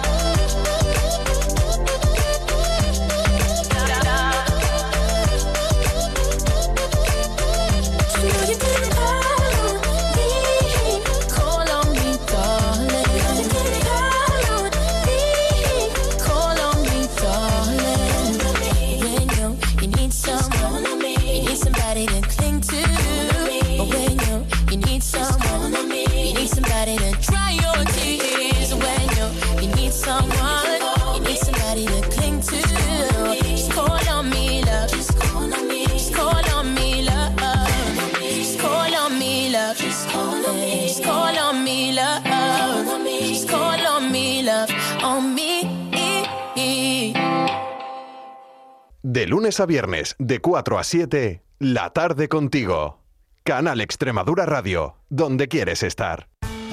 You know you can call on me, call on me, darling. You can call on me, call on me, darling. When you you need someone, you need somebody to cling to. But when you you need someone, you need somebody to dry your tears. When you you need someone, you need somebody to cling to. Just call on me, love. Just call on me. Just call on me, love. Just call on me, love. Just call on me. Just call on me, love. Just call on me, love. On me. De lunes a viernes, de cuatro a siete, La Tarde contigo. Canal Extremadura Radio, donde quieres estar.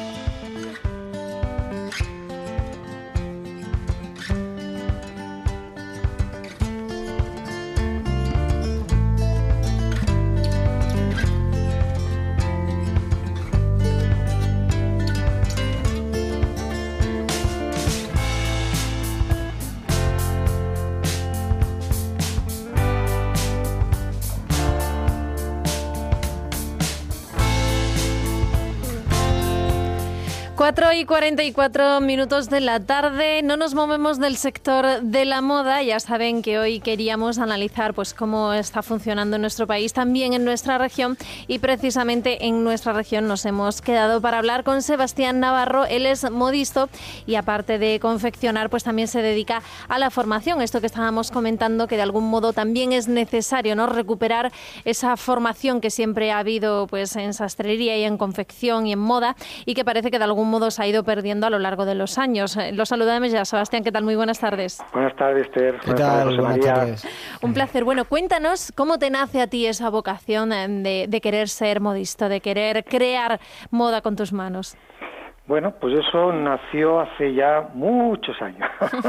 cuatro y cuarenta y cuatro minutos de la tarde, no nos movemos del sector de la moda. Ya saben que hoy queríamos analizar pues cómo está funcionando en nuestro país, también en nuestra región, y precisamente en nuestra región nos hemos quedado para hablar con Sebastián Navarro. Él es modisto y aparte de confeccionar pues también se dedica a la formación, esto que estábamos comentando, que de algún modo también es necesario, ¿no?, recuperar esa formación que siempre ha habido pues en sastrería y en confección y en moda, y que parece que de algún modo se ha ido perdiendo a lo largo de los años. Lo saludamos ya, Sebastián, ¿qué tal? Muy buenas tardes. Buenas tardes, Esther. ¿Qué tal? José Buenas María. tardes. Un placer. Bueno, cuéntanos cómo te nace a ti esa vocación de, de querer ser modisto, de querer crear moda con tus manos. Bueno, pues eso nació hace ya muchos años.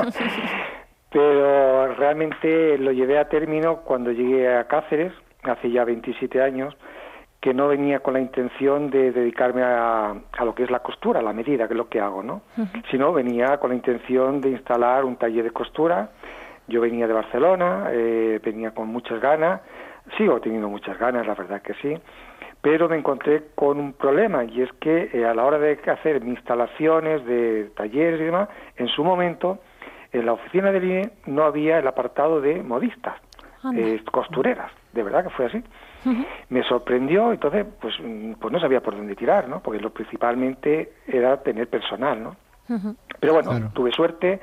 Pero realmente lo llevé a término cuando llegué a Cáceres, hace ya veintisiete años, que no venía con la intención de dedicarme a, a lo que es la costura, a la medida, que es lo que hago, ¿no? Uh-huh. Sino venía con la intención de instalar un taller de costura. Yo venía de Barcelona, eh, venía con muchas ganas, sigo teniendo muchas ganas, la verdad que sí, pero me encontré con un problema, y es que eh, a la hora de hacer instalaciones de talleres y demás, en su momento, en la oficina del I N E no había el apartado de modistas, eh, costureras, de verdad que fue así. Uh-huh. Me sorprendió, entonces pues, pues no sabía por dónde tirar, ¿no? Porque lo principalmente era tener personal, ¿no? Uh-huh. Pero bueno, claro. Tuve suerte,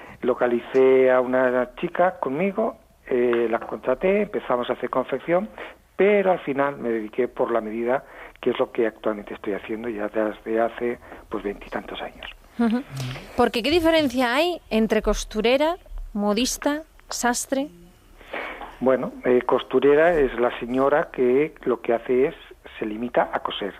localicé a una chica conmigo, eh, las contraté, empezamos a hacer confección, pero al final me dediqué por la medida, que es lo que actualmente estoy haciendo ya desde hace pues veintitantos años. Uh-huh. Porque ¿qué diferencia hay entre costurera, modista, sastre? Bueno, eh, costurera es la señora que lo que hace es, se limita a coser.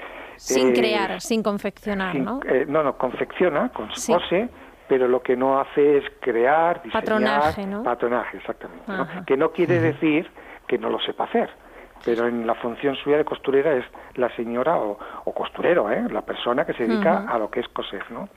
Sin eh, crear, sin confeccionar, sin, ¿no? Eh, no, no, confecciona, con sí. cose, pero lo que no hace es crear, diseñar... Patronaje, ¿no? Patronaje, exactamente. ¿no? Que no quiere decir que no lo sepa hacer, pero en la función suya de costurera es la señora o, o costurero, ¿eh? La persona que se dedica uh-huh. a lo que es coser, ¿no?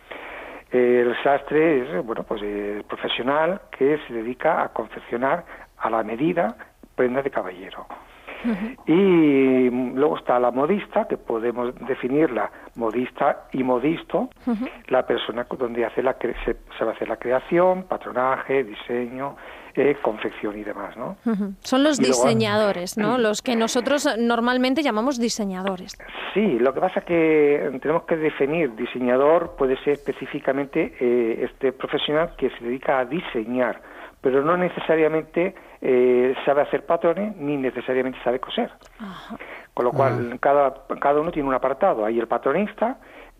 Eh, el sastre es, bueno, pues el profesional que se dedica a confeccionar a la medida prendas de caballero. Uh-huh. Y luego está la modista, que podemos definirla modista y modisto, uh-huh. la persona donde hace la cre- se, se va a hacer la creación, patronaje, diseño, eh, confección y demás, ¿no? Uh-huh. Son los y diseñadores, luego, ¿no? Los que nosotros normalmente llamamos diseñadores. Sí, lo que pasa es que tenemos que definir diseñador, puede ser específicamente eh, este profesional que se dedica a diseñar, pero no necesariamente eh, sabe hacer patrones ni necesariamente sabe coser. Ajá. Con lo cual, uh-huh. cada, cada uno tiene un apartado. Hay el patronista,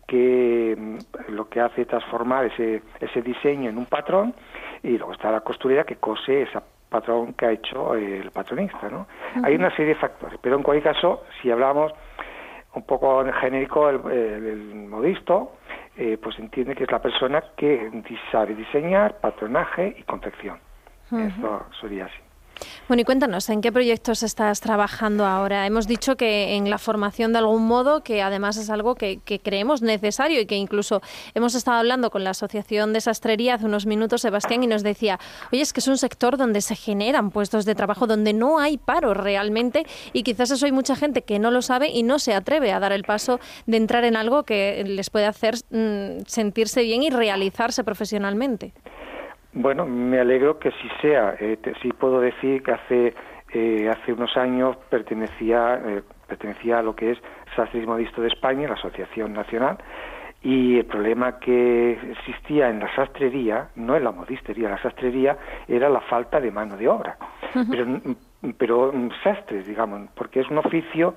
que mm, lo que hace es transformar ese, ese diseño en un patrón, y luego está la costurera, que cose ese patrón que ha hecho eh, el patronista, ¿no? Uh-huh. Hay una serie de factores, pero en cualquier caso, si hablamos un poco en genérico, el, el, el modisto, eh, pues entiende que es la persona que sabe diseñar, patronaje y confección. Uh-huh. Eso sería así. Bueno, y cuéntanos, ¿en qué proyectos estás trabajando ahora? Hemos dicho que en la formación de algún modo, que además es algo que, que creemos necesario y que incluso hemos estado hablando con la Asociación de Sastrería hace unos minutos, Sebastián, y nos decía, oye, es que es un sector donde se generan puestos de trabajo, donde no hay paro realmente, y quizás eso hay mucha gente que no lo sabe y no se atreve a dar el paso de entrar en algo que les puede hacer mmm, sentirse bien y realizarse profesionalmente. Bueno, me alegro que sí sea. Eh, te, sí puedo decir que hace eh, hace unos años pertenecía eh, pertenecía a lo que es Sastres y Modistas de España, la Asociación Nacional, y el problema que existía en la sastrería, no en la modistería, la sastrería, era la falta de mano de obra. Uh-huh. Pero, pero sastres, digamos, porque es un oficio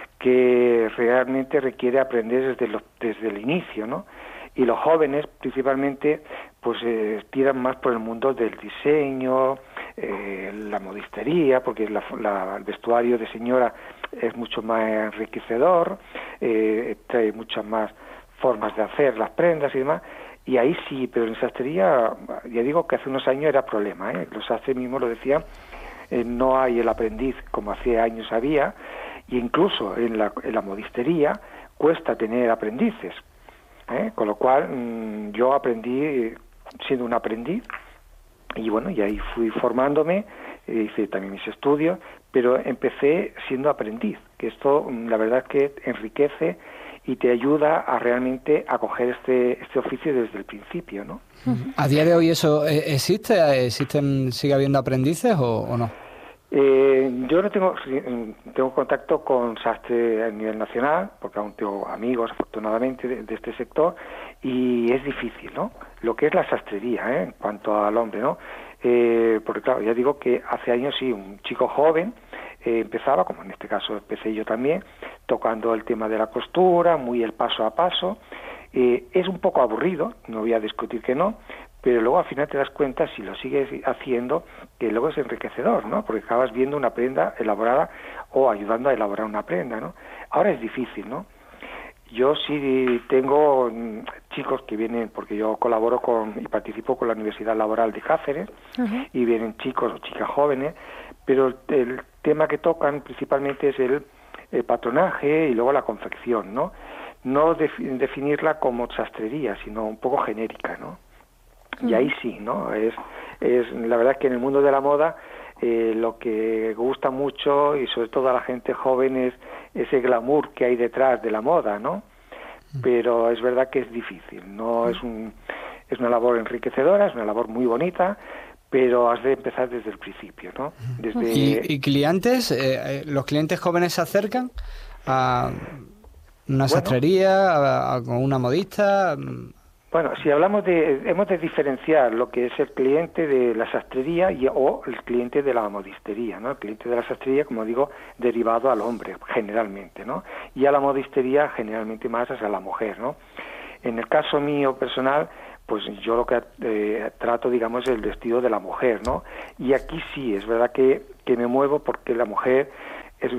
que realmente requiere aprender desde, los, desde el inicio, ¿no? Y los jóvenes, principalmente, pues eh, tiran más por el mundo del diseño, eh, la modistería, porque la, la, el vestuario de señora es mucho más enriquecedor, eh, trae muchas más formas de hacer las prendas y demás, y ahí sí, pero en sastrería, ya digo que hace unos años era problema, ¿eh? Los sastres mismos lo decían, eh, no hay el aprendiz como hace años había, y incluso en la, en la modistería cuesta tener aprendices. ¿Eh? Con lo cual mmm, yo aprendí siendo un aprendiz y bueno, y ahí fui formándome, eh, hice también mis estudios, pero empecé siendo aprendiz, que esto la verdad es que enriquece y te ayuda a realmente a coger este este oficio desde el principio, ¿no? ¿A día de hoy eso existe? ¿Existen, sigue habiendo aprendices o, o no? Eh, yo no tengo tengo contacto con sastre a nivel nacional, porque aún tengo amigos, afortunadamente, de, de este sector, y es difícil, ¿no? Lo que es la sastrería, ¿eh? En cuanto al hombre, ¿no? Eh, porque claro, ya digo que hace años sí, un chico joven eh, empezaba, como en este caso empecé yo también, tocando el tema de la costura, muy el paso a paso. Eh, es un poco aburrido, no voy a discutir que no, pero luego al final te das cuenta, si lo sigues haciendo, que luego es enriquecedor, ¿no? Porque acabas viendo una prenda elaborada o ayudando a elaborar una prenda, ¿no? Ahora es difícil, ¿no? Yo sí tengo chicos que vienen, porque yo colaboro con y participo con la Universidad Laboral de Cáceres, uh-huh. y vienen chicos o chicas jóvenes, pero el, el tema que tocan principalmente es el, el patronaje y luego la confección, ¿no? No def, definirla como sastrería, sino un poco genérica, ¿no? Y ahí sí, ¿no? Es, es la verdad que en el mundo de la moda eh, lo que gusta mucho y sobre todo a la gente joven es ese glamour que hay detrás de la moda, ¿no? Pero es verdad que es difícil, no es un es una labor enriquecedora, es una labor muy bonita, pero has de empezar desde el principio, ¿no? Desde... ¿Y, y clientes? Eh, ¿Los clientes jóvenes se acercan a una sastrería, a, a una modista? Bueno, si hablamos de... hemos de diferenciar lo que es el cliente de la sastrería y, o el cliente de la modistería, ¿no? El cliente de la sastrería, como digo, derivado al hombre, generalmente, ¿no? Y a la modistería, generalmente más hacia la mujer, ¿no? En el caso mío personal, pues yo lo que eh, trato, digamos, es el vestido de la mujer, ¿no? Y aquí sí, es verdad que, que me muevo porque la mujer es,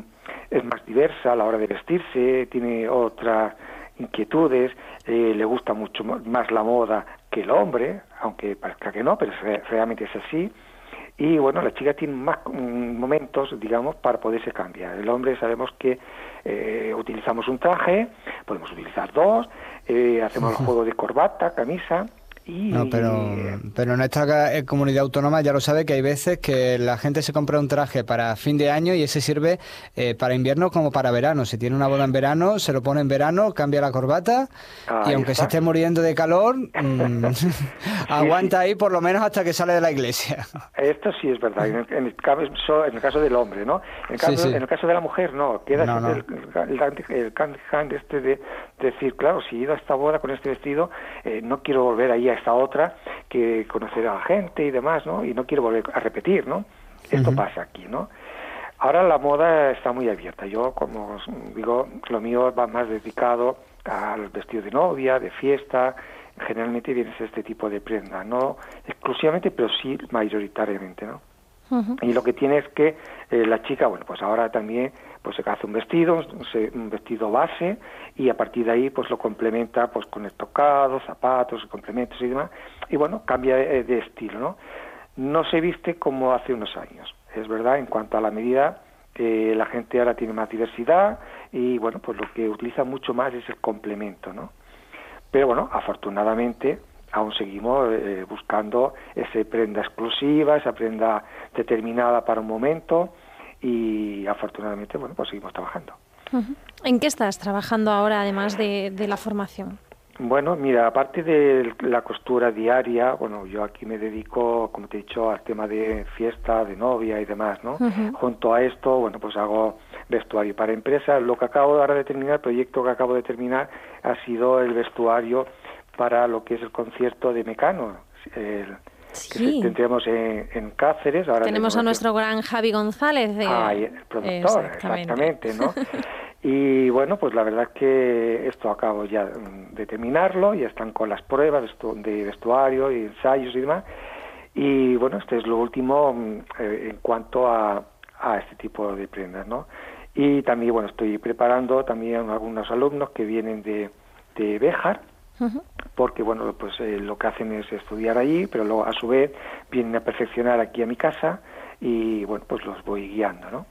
es más diversa a la hora de vestirse, tiene otras inquietudes, eh, le gusta mucho más la moda que el hombre, aunque parezca que no, pero re realmente es así. Y bueno, la chica tiene más um, momentos, digamos, para poderse cambiar. El hombre sabemos que eh, utilizamos un traje, podemos utilizar dos, eh, hacemos el juego de corbata, camisa. Y, no, pero, pero en esta comunidad autónoma ya lo sabe que hay veces que la gente se compra un traje para fin de año y ese sirve eh, para invierno como para verano. Si tiene una boda en verano, se lo pone en verano, cambia la corbata ahí y aunque está. se esté muriendo de calor, mmm, sí, aguanta sí. ahí por lo menos hasta que sale de la iglesia. Esto sí es verdad, en el, en el, caso, en el caso del hombre, ¿no? En el caso, sí, sí. En el caso de la mujer, no. Queda no, no. el, el, el candy hand este de, de decir, claro, si he ido a esta boda con este vestido, eh, no quiero volver ahí a esta otra, que conocer a la gente y demás, ¿no? Y no quiero volver a repetir, ¿no? Esto uh-huh. pasa aquí, ¿no? Ahora la moda está muy abierta. Yo, como digo, lo mío va más dedicado al vestido de novia, de fiesta. Generalmente vienes este tipo de prenda, no exclusivamente, pero sí mayoritariamente, ¿no? Uh-huh. Y lo que tiene es que eh, la chica, bueno, pues ahora también pues se hace un vestido, un vestido base, y a partir de ahí pues lo complementa pues con estocados, zapatos, complementos y demás, y bueno, cambia de, de estilo, ¿no? No se viste como hace unos años, es verdad, en cuanto a la medida, eh, la gente ahora tiene más diversidad, y bueno, pues lo que utiliza mucho más es el complemento, ¿no? Pero bueno, afortunadamente aún seguimos eh, buscando esa prenda exclusiva, esa prenda determinada para un momento, y afortunadamente, bueno, pues seguimos trabajando. Uh-huh. ¿En qué estás trabajando ahora, además de, de la formación? Bueno, mira, aparte de la costura diaria, bueno, yo aquí me dedico, como te he dicho, al tema de fiesta, de novia y demás, ¿no? Uh-huh. Junto a esto, bueno, pues hago vestuario para empresas. Lo que acabo ahora de terminar, el proyecto que acabo de terminar, ha sido el vestuario para lo que es el concierto de Mecano, el, sí. que tendremos en, en Cáceres. Ahora tenemos a nuestro gran Javi González. De... Ah, el productor, exactamente, exactamente ¿no? Y bueno, pues la verdad es que esto acabo ya de terminarlo, ya están con las pruebas de vestuario y ensayos y demás. Y bueno, este es lo último eh, en cuanto a, a este tipo de prendas, ¿no? Y también, bueno, estoy preparando también algunos alumnos que vienen de, de Béjar, uh-huh. porque bueno, pues eh, lo que hacen es estudiar allí, pero luego a su vez vienen a perfeccionar aquí a mi casa y bueno, pues los voy guiando, ¿no?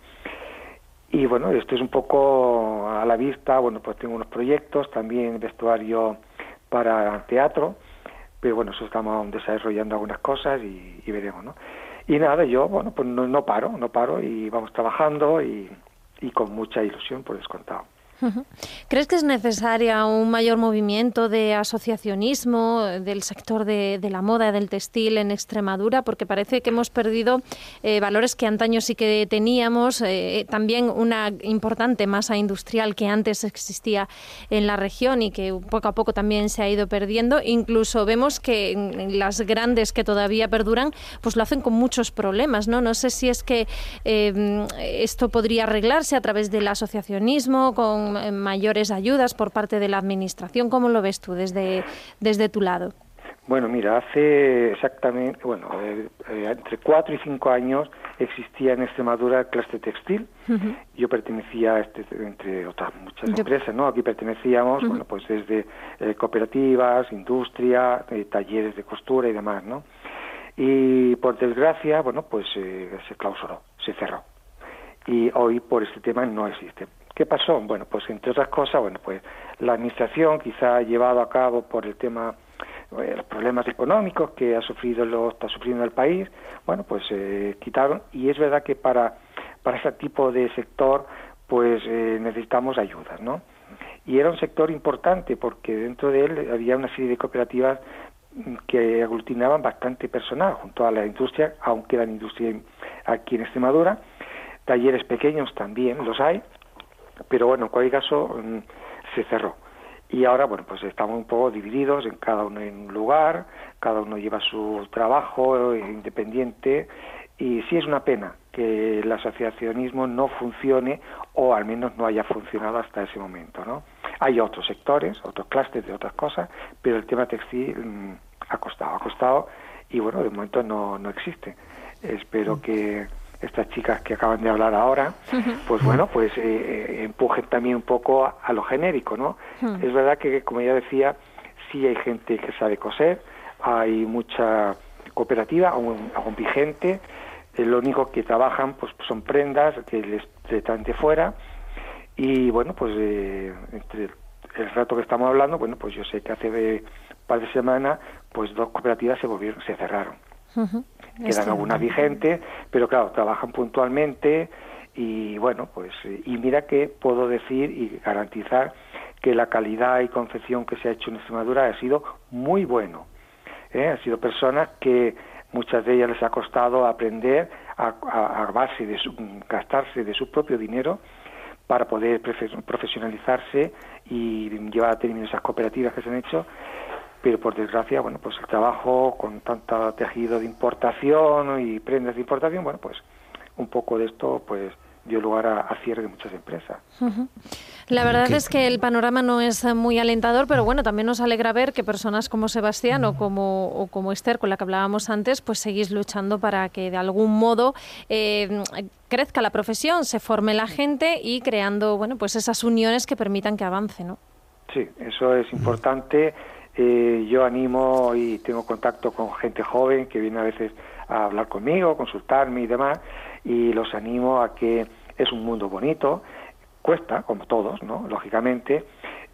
Y bueno, esto es un poco a la vista. Bueno, pues tengo unos proyectos, también vestuario para teatro, pero bueno, eso estamos desarrollando algunas cosas y, y veremos, ¿no? Y nada, yo, bueno, pues no, no paro, no paro y vamos trabajando y, y con mucha ilusión, por descontado. ¿Crees que es necesaria un mayor movimiento de asociacionismo del sector de, de la moda, del textil en Extremadura? Porque parece que hemos perdido eh, valores que antaño sí que teníamos, eh, también una importante masa industrial que antes existía en la región y que poco a poco también se ha ido perdiendo. Incluso vemos que las grandes que todavía perduran, pues lo hacen con muchos problemas, ¿no? No sé si es que eh, esto podría arreglarse a través del asociacionismo, con mayores ayudas por parte de la Administración. ¿Cómo lo ves tú desde, desde tu lado? Bueno, mira, hace exactamente, bueno, eh, eh, entre cuatro y cinco años existía en Extremadura el clúster textil. Uh-huh. Yo pertenecía a este, entre otras muchas Yo... empresas, ¿no? Aquí pertenecíamos, uh-huh. bueno, pues desde eh, cooperativas, industria, eh, talleres de costura y demás, ¿no? Y por desgracia, bueno, pues eh, se clausuró, se cerró. Y hoy por este tema no existe. ¿Qué pasó? Bueno, pues entre otras cosas, bueno, pues la administración quizá ha llevado a cabo por el tema eh, los problemas económicos que ha sufrido, lo está sufriendo el país, bueno, pues eh, quitaron, y es verdad que para, para ese tipo de sector, pues eh, necesitamos ayudas, ¿no? Y era un sector importante porque dentro de él había una serie de cooperativas que aglutinaban bastante personal junto a la industria, aunque la industria aquí en Extremadura, talleres pequeños también los hay, pero bueno, en cualquier caso se cerró. Y ahora, bueno, pues estamos un poco divididos, en cada uno en un lugar, cada uno lleva su trabajo independiente, y sí es una pena que el asociacionismo no funcione, o al menos no haya funcionado hasta ese momento, ¿no? Hay otros sectores, otros clústeres de otras cosas, pero el tema textil mmm, ha costado, ha costado, y bueno, de momento no, no existe. Espero que estas chicas que acaban de hablar ahora, pues bueno, pues eh, empujen también un poco a, a lo genérico, ¿no? Es verdad que, como ya decía, sí hay gente que sabe coser, hay mucha cooperativa, aún, aún vigente, eh, lo único que trabajan pues son prendas que les, les traen de fuera, y bueno, pues eh, entre el rato que estamos hablando, bueno, pues yo sé que hace un par de semanas, pues dos cooperativas se volvieron, se cerraron. Uh-huh. Quedan algunas vigentes, pero claro, trabajan puntualmente, y bueno, pues y mira que puedo decir y garantizar que la calidad y confección que se ha hecho en Extremadura ha sido muy bueno. ¿eh? Han sido personas que muchas de ellas les ha costado aprender a, a, a base de su, gastarse de su propio dinero para poder profesionalizarse y llevar a término esas cooperativas que se han hecho, pero por desgracia, bueno, pues el trabajo con tanto tejido de importación y prendas de importación, bueno, pues un poco de esto pues dio lugar a, a cierre de muchas empresas. Uh-huh. La verdad es que el panorama no es muy alentador, pero bueno, también nos alegra ver que personas como Sebastián o como, o como Esther, con la que hablábamos antes, pues seguís luchando para que de algún modo eh, crezca la profesión, se forme la gente y creando, bueno, pues esas uniones que permitan que avance, ¿no? Sí, eso es importante. Eh, yo animo y tengo contacto con gente joven que viene a veces a hablar conmigo, consultarme y demás, y los animo a que es un mundo bonito, cuesta, como todos, ¿no? Lógicamente,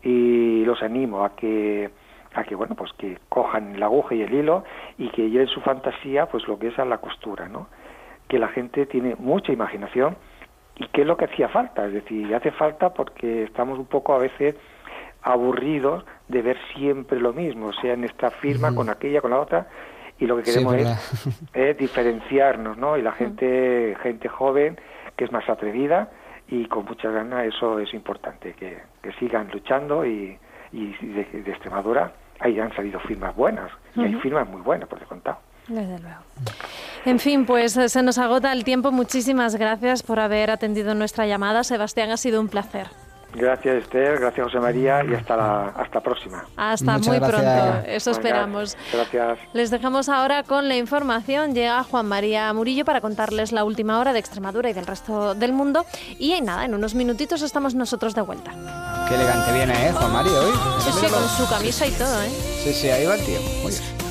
y los animo a que a que bueno, pues que cojan la aguja y el hilo y que lleven su fantasía, pues lo que es a la costura, ¿no? Que la gente tiene mucha imaginación, y que es lo que hacía falta, es decir, hace falta porque estamos un poco a veces aburridos de ver siempre lo mismo, o sea, en esta firma uh-huh. con aquella, con la otra, y lo que queremos sí, es, es diferenciarnos, ¿no? Y la gente, uh-huh. gente joven que es más atrevida y con muchas ganas, eso es importante, que, que sigan luchando, y, y de, de Extremadura ahí han salido firmas buenas, uh-huh. y hay firmas muy buenas, por descontado. Desde luego. En fin, pues se nos agota el tiempo. Muchísimas gracias por haber atendido nuestra llamada. Sebastián, ha sido un placer. Gracias, Esther, gracias, José María, y hasta la hasta próxima. Hasta Muchas muy gracias. Pronto, eso esperamos. Gracias. Les dejamos ahora con la información. Llega Juan María Murillo para contarles la última hora de Extremadura y del resto del mundo. Y en nada, en unos minutitos estamos nosotros de vuelta. Qué elegante viene, ¿eh, Juan María, hoy? Sí, sí, con su camisa y todo, ¿eh? Sí, sí, ahí va el tío. Muy bien.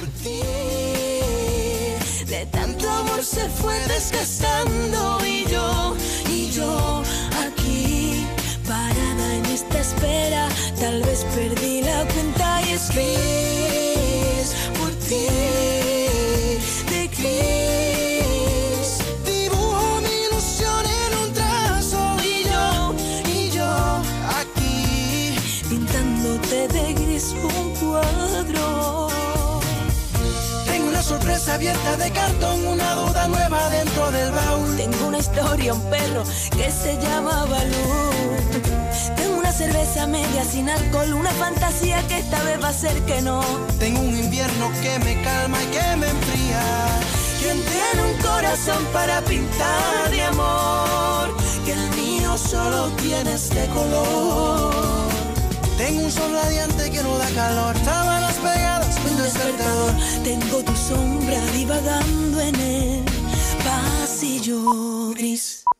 De tanto amor se fue desgastando, y yo, y yo aquí parada en esta espera, tal vez perdí la cuenta, y es gris por ti, de gris. Dibujo mi ilusión en un trazo, y yo, y yo aquí pintándote de gris un cuadro. Tengo una sorpresa abierta de cartón, una duda nueva dentro del baúl. Tengo una historia, un perro que se llama Balú. Tengo una cerveza media sin alcohol, una fantasía que esta vez va a ser que no. Tengo un invierno que me calma y que me enfría. ¿Quién tiene un corazón para pintar de amor? Que el mío solo tiene este color. Tengo un sol radiante que no da calor, sábanas pegadas, un despertador. Tengo tu sombra divagando en el pasillo gris.